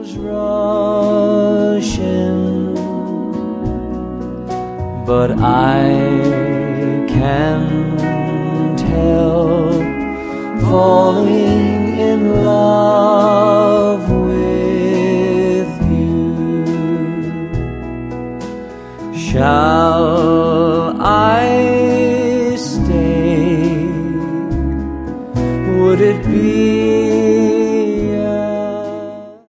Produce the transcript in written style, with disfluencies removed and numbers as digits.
miles rushing, but I can tell, falling in love with you. Shall I stay? Would it be